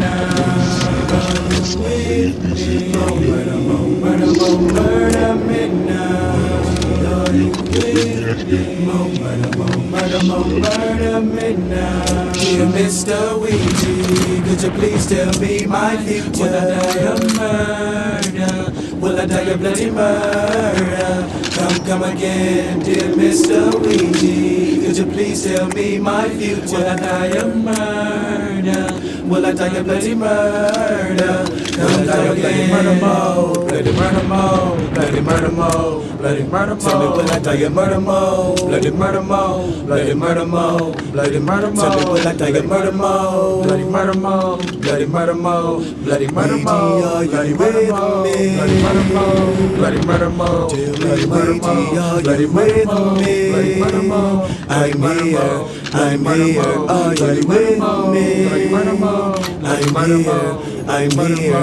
now? Are you with me? Murder, murder me now. Are you with me? Murder me now. Dear Mr. Ouija, could you please tell me my future? Will I die of murder? Will I die of bloody murder? Come again, dear Mr. Ouija. Could you please tell me my future? Will I die of murder? Will I die of bloody murder? Come again. Bloody murder mo, bloody murder mo, bloody murder mo. Tell me will I die of murder mo, bloody murder mo, bloody murder mo, bloody murder mo. Tell me will I die of murder mo, bloody murder mo, bloody murder mo, bloody murder mo, bloody murder mo, bloody murder mo, bloody murder mo, bloody murder mo, bloody murder mo, bloody murder mo. I'm here, are you with me? I'm here,